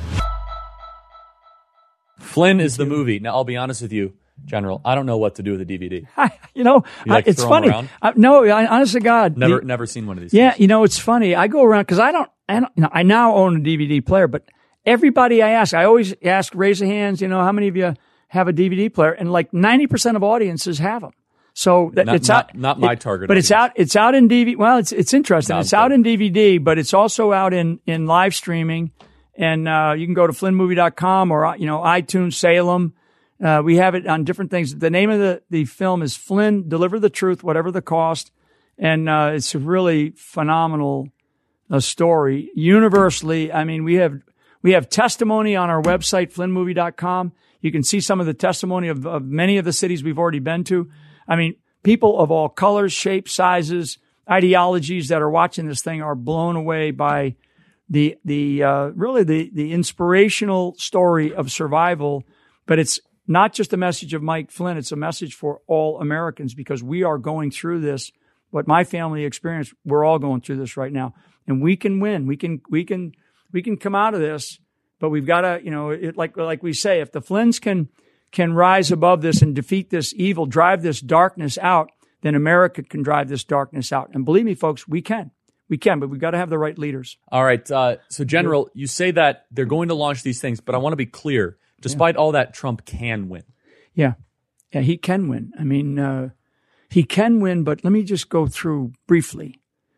Flynn is the movie. Now, I'll be honest with you, General. I don't know what to do with the D V D. I, you know, you like I, it's throw 'em funny. around? I, no, I, honest to God. Never the, never seen one of these Yeah, things. you know, it's funny. I go around because I don't, I don't, you know, I now own a D V D player, but everybody I ask, I always ask, raise your hands, you know, how many of you have a D V D player? And like ninety percent of audiences have them. So that, Not- it's not- out. not my it- target But it's audience. out, it's out in D V D. Well, it's, it's interesting. No, it's I'm out kidding. in D V D, but it's also out in, in live streaming. And, uh, you can go to flynn movie dot com or, you know, iTunes, Salem. Uh, we have it on different things. The name of the, the film is Flynn, Deliver the Truth, Whatever the Cost. And, uh, it's a really phenomenal uh, story. Universally, I mean, we have, we have testimony on our website, flynn movie dot com. You can see some of the testimony of, of many of the cities we've already been to. I mean, people of all colors, shapes, sizes, ideologies that are watching this thing are blown away by the, the, uh, really the, the inspirational story of survival. But it's not just a message of Mike Flynn. It's a message for all Americans because we are going through this. What my family experienced, we're all going through this right now, and we can win. We can, we can, we can come out of this, but we've got to, you know, it, like, like we say, if the Flynns can, can rise above this and defeat this evil, drive this darkness out, then America can drive this darkness out. And believe me, folks, we can. We can, but we've got to have the right leaders. All right. Uh, so, General, you say that they're going to launch these things, but I want to be clear. Despite all that, Trump can win. Yeah. Yeah, he can win. I mean, uh, he can win, but let me just go through briefly.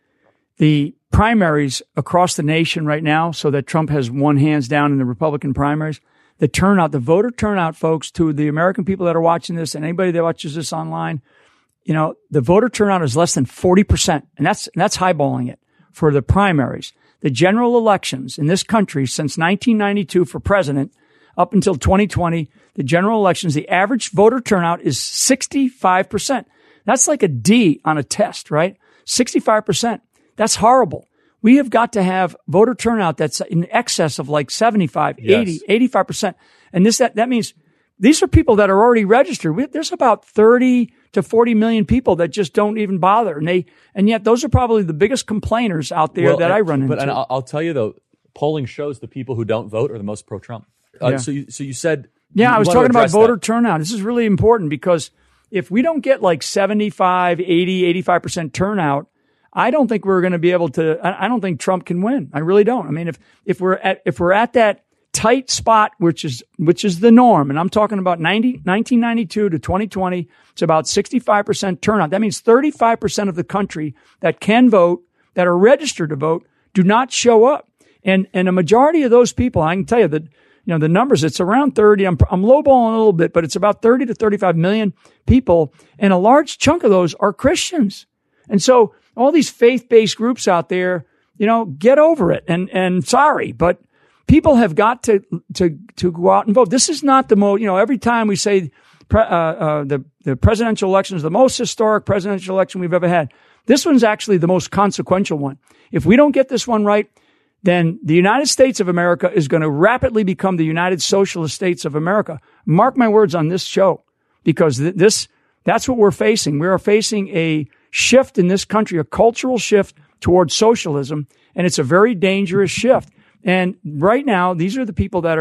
The primaries across the nation right now, so that Trump has won hands down in the Republican primaries, the turnout, the voter turnout, folks, to the American people that are watching this and anybody that watches this online, you know, the voter turnout is less than forty percent, and that's, and that's highballing it for the primaries. The general elections in this country since nineteen ninety-two for president up until twenty twenty, the general elections, the average voter turnout is sixty-five percent. That's like a D on a test, right? sixty-five percent. That's horrible. We have got to have voter turnout that's in excess of like seventy-five, Yes. eighty, eighty-five percent. And this, that, that means these are people that are already registered. We, there's about thirty to forty million people that just don't even bother. And they, and yet those are probably the biggest complainers out there Well, that and- I run into. But and I'll, I'll tell you, though, polling shows the people who don't vote are the most pro-Trump. Uh, Yeah. So, you, so you said... Yeah, you I was want to talking about address voter that. turnout. This is really important because if we don't get like seventy-five, eighty, eighty-five percent turnout, I don't think we're going to be able to, I I don't think Trump can win. I really don't. I mean, if, if we're at, if we're at that tight spot, which is, which is the norm, and I'm talking about ninety, nineteen ninety-two to twenty twenty, it's about sixty-five percent turnout. That means thirty-five percent of the country that can vote, that are registered to vote, do not show up. And, and a majority of those people, I can tell you that, you know, the numbers, it's around thirty. I'm, I'm lowballing a little bit, but it's about thirty to thirty-five million people. And a large chunk of those are Christians. And so all these faith-based groups out there, you know, get over it. And, and sorry, but people have got to, to, to go out and vote. This is not the most, you know, every time we say, pre, uh, uh, the, the presidential election is the most historic presidential election we've ever had. This one's actually the most consequential one. If we don't get this one right, then the United States of America is going to rapidly become the United Socialist States of America. Mark my words on this show, because th- this, that's what we're facing. We are facing a shift in this country, a cultural shift towards socialism, and it's a very dangerous shift. And right now, these are the people that are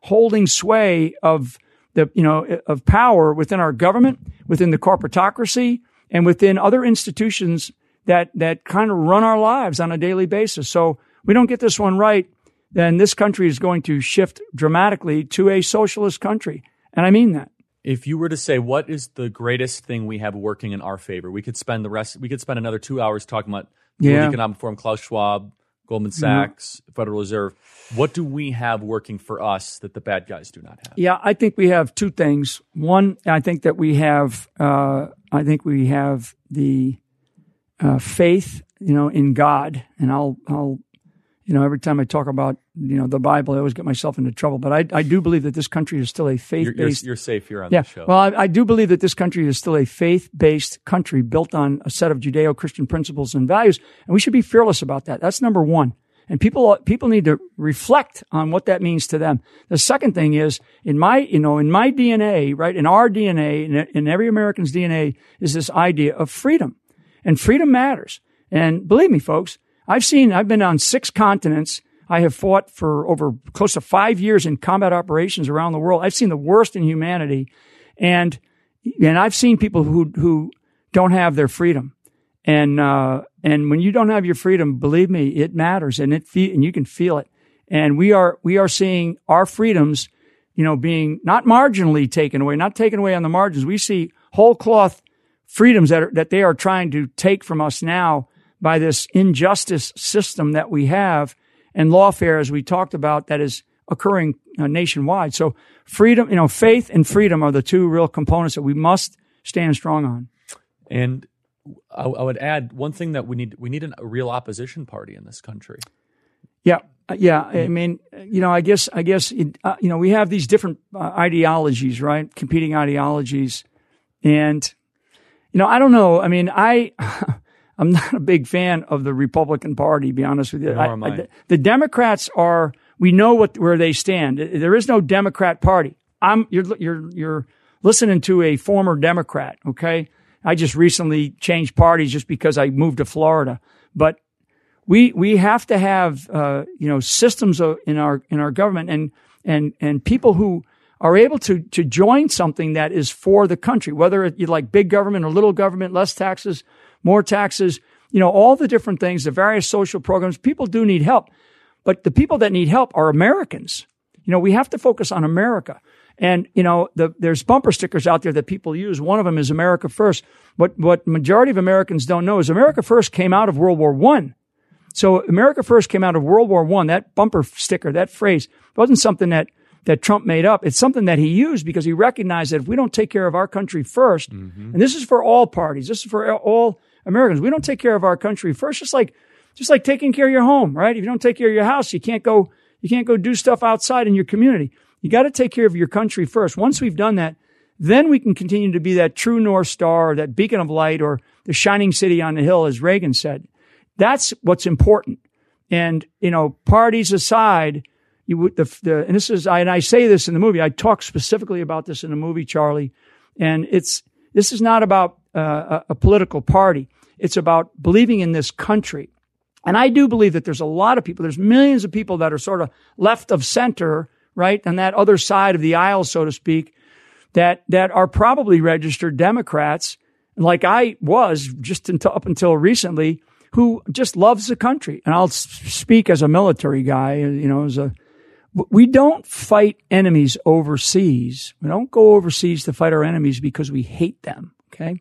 holding sway of the, you know, of power within our government, within the corporatocracy, and within other institutions that, that kind of run our lives on a daily basis. So we don't get this one right, then this country is going to shift dramatically to a socialist country. And I mean that. If you were to say, what is the greatest thing we have working in our favor? We could spend the rest, we could spend another two hours talking about the Yeah. World Economic Forum, Klaus Schwab, Goldman Sachs, mm-hmm. Federal Reserve. What do we have working for us that the bad guys do not have? Yeah, I think we have two things. One, I think that we have, uh, I think we have the uh, faith, you know, in God. And I'll, I'll, you know, every time I talk about, you know, the Bible, I always get myself into trouble. But I, I do believe that this country is still a faith-based. You're, you're, you're safe here on yeah, the show. Well, I, I do believe that this country is still a faith-based country built on a set of Judeo-Christian principles and values, and we should be fearless about that. That's number one. And people, people need to reflect on what that means to them. The second thing is, in my, you know, in my D N A, right, in our D N A, in, in every American's D N A, is this idea of freedom, and freedom matters. And believe me, folks, I've seen, I've been on six continents. I have fought for over close to five years in combat operations around the world. I've seen the worst in humanity. And, and I've seen people who, who don't have their freedom. And, uh, and when you don't have your freedom, believe me, it matters, and it, fe- and you can feel it. And we are, we are seeing our freedoms, you know, being not marginally taken away, not taken away on the margins. We see whole cloth freedoms that are, that they are trying to take from us now by this injustice system that we have, and lawfare, as we talked about, that is occurring uh, nationwide. So freedom, you know, faith and freedom are the two real components that we must stand strong on. And I, I would add one thing that we need, we need an, a real opposition party in this country. Yeah. Yeah. I mean, you know, I guess, I guess, it, uh, you know, we have these different uh, ideologies, right? Competing ideologies. And, you know, I don't know. I mean, I, I'm not a big fan of the Republican Party, to be honest with you. Nor am I. I, the Democrats are, we know what, where they stand. There is no Democrat Party. I'm, you're, you're, you're listening to a former Democrat. Okay. I just recently changed parties just because I moved to Florida, but we, we have to have, uh, you know, systems of, in our, in our government, and, and, and people who are able to, to join something that is for the country, whether you like big government or little government, less taxes, more taxes, you know, all the different things, the various social programs. People do need help, but the people that need help are Americans. You know, we have to focus on America. And, you know, the, there's bumper stickers out there that people use. One of them is America First. What, what majority of Americans don't know is America First came out of World War One. So America First came out of World War One. That bumper sticker, that phrase, wasn't something that, that Trump made up. It's something that he used because he recognized that if we don't take care of our country first, mm-hmm. and this is for all parties, this is for all Americans, we don't take care of our country first, just like, just like taking care of your home, right? If you don't take care of your house, you can't go, you can't go do stuff outside in your community. You got to take care of your country first. Once we've done that, then we can continue to be that true North Star, or that beacon of light, or the shining city on the hill, as Reagan said. That's what's important. And, you know, parties aside, you would, the, the, and this is, I, and I say this in the movie, I talk specifically about this in the movie, Charlie, and it's, this is not about uh, a, a political party. It's about believing in this country. And I do believe that there's a lot of people, there's millions of people that are sort of left of center, right, on that other side of the aisle, so to speak, that, that are probably registered Democrats, like I was just until, up until recently, who just loves the country. And I'll speak as a military guy, you know, as a, we don't fight enemies overseas. We don't go overseas to fight our enemies because we hate them, okay?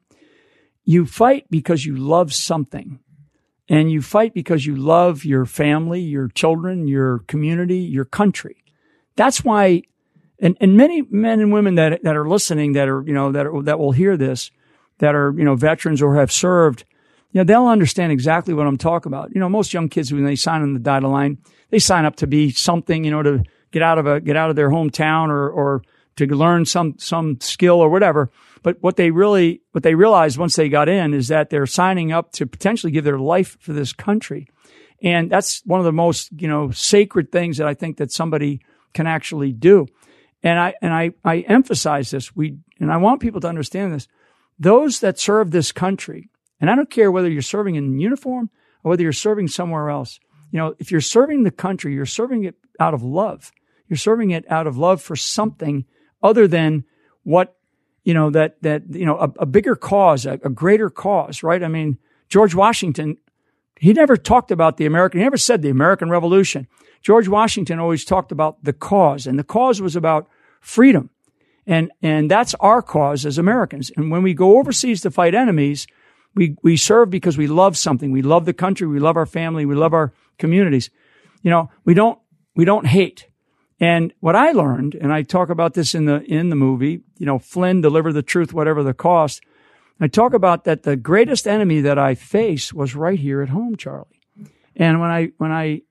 You fight because you love something. And you fight because you love your family, your children, your community, your country. That's why, and, and many men and women that, that are listening, that are, you know, that are, that will hear this, that are, you know, veterans or have served, you know, they'll understand exactly what I'm talking about. You know, most young kids, when they sign on the dotted line, they sign up to be something, you know, to get out of a, get out of their hometown, or, or to learn some, some skill or whatever. But what they really, what they realized once they got in is that they're signing up to potentially give their life for this country. And that's one of the most, you know, sacred things that I think that somebody can actually do. And I, and I, I emphasize this. We, and I want people to understand this. Those that serve this country, and I don't care whether you're serving in uniform or whether you're serving somewhere else, you know, if you're serving the country, you're serving it out of love. You're serving it out of love for something other than what, you know, that, that, you know, a, a bigger cause, a, a greater cause, right? I mean, George Washington, he never talked about the American, he never said the American Revolution. George Washington always talked about the cause, and the cause was about freedom. And, and that's our cause as Americans. And when we go overseas to fight enemies, we, we serve because we love something. We love the country. We love our family. We love our communities. You know, we don't, we don't hate. And what I learned, and I talk about this in the, in the movie, you know, Flynn, deliver the truth, whatever the cost. I talk about that the greatest enemy that I face was right here at home, Charlie. And when I, when I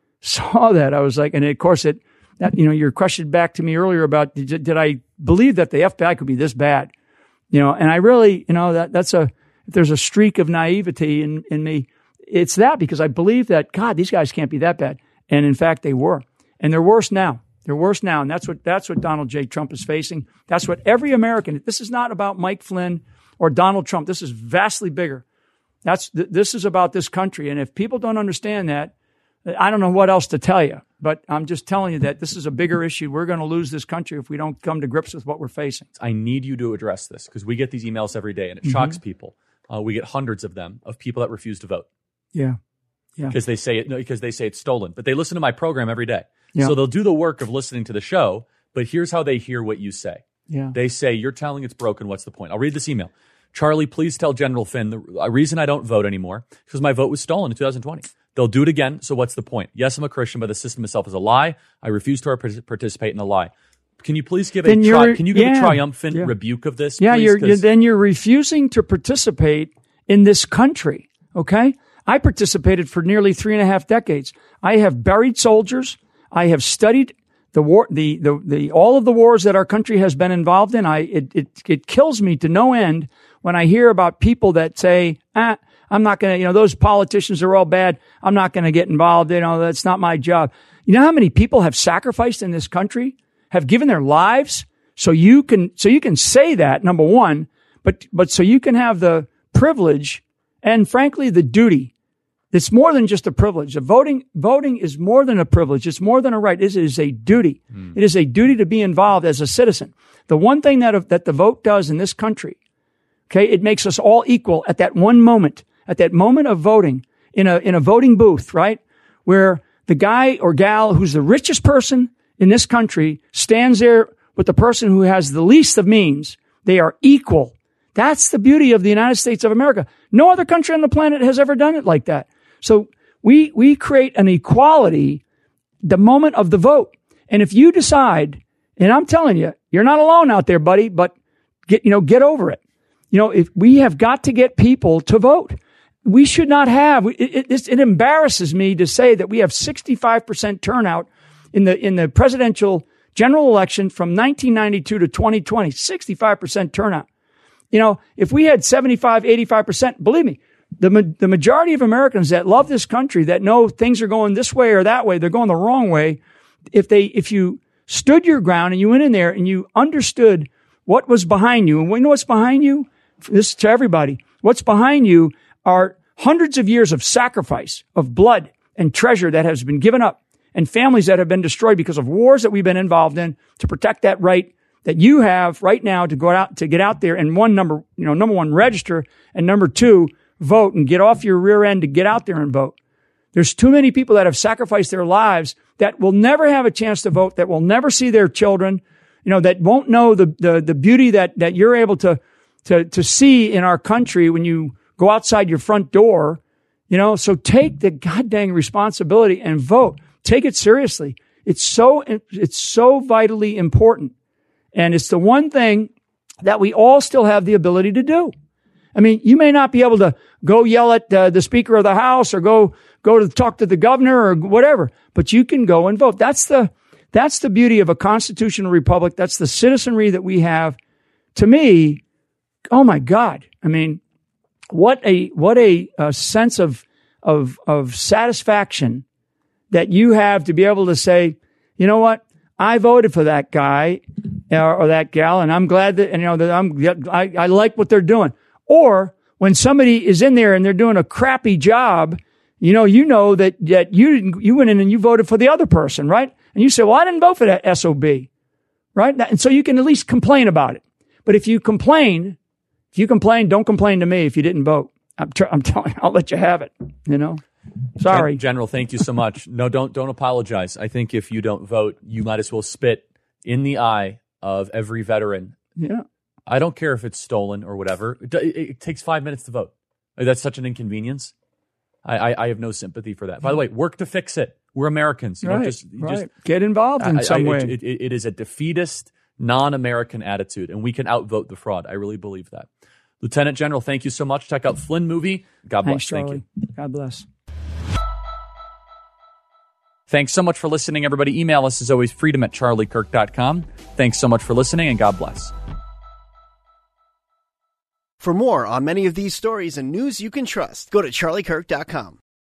saw that, I was like, and of course it, that, you know, your question back to me earlier about did, did I believe that the F B I could be this bad? You know, and I really, you know, that, that's a, if there's a streak of naivety in, in me, it's that because I believe that, God, these guys can't be that bad. And in fact, they were. And they're worse now. They're worse now. And that's what, that's what Donald J. Trump is facing. That's what every American, this is not about Mike Flynn or Donald Trump. This is vastly bigger. That's, this is about this country. And if people don't understand that, I don't know what else to tell you, but I'm just telling you that this is a bigger issue. We're going to lose this country if we don't come to grips with what we're facing. I need you to address this because we get these emails every day and it mm-hmm. shocks people. Uh, we get hundreds of them of people that refuse to vote. Yeah. Yeah. Because they say it, no, because they say it's stolen, but they listen to my program every day. Yeah. So they'll do the work of listening to the show, but here's how they hear what you say. Yeah. They say, you're telling it's broken. What's the point? I'll read this email. Charlie, please tell General Flynn the reason I don't vote anymore is because my vote was stolen in two thousand twenty. They'll do it again. So what's the point? Yes, I'm a Christian, but the system itself is a lie. I refuse to participate in the lie. Can you please give then a tri- can you give yeah, a triumphant yeah. rebuke of this? Yeah, please? you're, you're then you're refusing to participate in this country. Okay, I participated for nearly three and a half decades. I have buried soldiers. I have studied the war, the the the all of the wars that our country has been involved in. I it it, it kills me to no end when I hear about people that say, ah, I'm not going to, you know, those politicians are all bad. I'm not going to get involved. You know, that's not my job. You know how many people have sacrificed in this country, have given their lives so you can, so you can say that, number one, but, but so you can have the privilege and frankly, the duty. It's more than just a privilege. The voting, voting is more than a privilege. It's more than a right. It is a duty. Mm. It is a duty to be involved as a citizen. The one thing that, that the vote does in this country, okay, it makes us all equal at that one moment, at that moment of voting in a, in a voting booth, right? Where the guy or gal who's the richest person in this country stands there with the person who has the least of means. They are equal. That's the beauty of the United States of America. No other country on the planet has ever done it like that. So we, we create an equality the moment of the vote. And if you decide, and I'm telling you, you're not alone out there, buddy, but get, you know, get over it. You know, if we have got to get people to vote, we should not have, it, it, it embarrasses me to say that we have sixty-five percent turnout in the, in the presidential general election from nineteen ninety-two to twenty twenty, sixty-five percent turnout. You know, if we had seventy-five, eighty-five percent, believe me, the, the majority of Americans that love this country, that know things are going this way or that way, they're going the wrong way. If they, if you stood your ground and you went in there and you understood what was behind you, and we know what's behind you, this is to everybody. What's behind you are hundreds of years of sacrifice, of blood and treasure that has been given up, and families that have been destroyed because of wars that we've been involved in to protect that right that you have right now to go out, to get out there and one number, you know, number one, register, and number two, vote and get off your rear end to get out there and vote. There's too many people that have sacrificed their lives that will never have a chance to vote, that will never see their children, you know, that won't know the, the, the beauty that, that you're able to, to, to see in our country when you go outside your front door, you know, so take the goddamn responsibility and vote. Take it seriously. It's so, it's so vitally important. And it's the one thing that we all still have the ability to do. I mean, you may not be able to go yell at uh, the Speaker of the House or go, go to talk to the governor or whatever, but you can go and vote. That's the, that's the beauty of a constitutional republic. That's the citizenry that we have. To me, oh my God. I mean, what a, what a, a sense of, of, of satisfaction that you have to be able to say, you know what? I voted for that guy or, or that gal, and I'm glad that, and, you know, that I'm, I, I like what they're doing. Or when somebody is in there and they're doing a crappy job, You know, you know that, that you didn't, you went in and you voted for the other person, right? And you say, well, I didn't vote for that S O B, right? And so you can at least complain about it. But if you complain, if you complain, don't complain to me if you didn't vote. I'm, tr- I'm telling you, I'll let you have it, you know? Sorry. General, thank you so much. No, don't, don't apologize. I think if you don't vote, you might as well spit in the eye of every veteran. Yeah. I don't care if it's stolen or whatever. It, it, it takes five minutes to vote. That's such an inconvenience. I, I, I have no sympathy for that. By the way, work to fix it. We're Americans. You right, know, just, right. just get involved in I, some I, way. It, it, it is a defeatist, non-American attitude, and we can outvote the fraud. I really believe that. Lieutenant General, thank you so much. Check out Flynn Movie. God bless. Thanks, Charlie. Thank you. God bless. Thanks so much for listening, everybody. Email us as always, freedom at charlie kirk dot com. Thanks so much for listening, and God bless. For more on many of these stories and news you can trust, go to charlie kirk dot com.